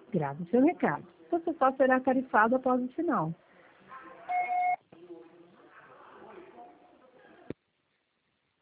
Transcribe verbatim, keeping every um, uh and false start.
Grave seu recado. Você só será tarifado após o sinal.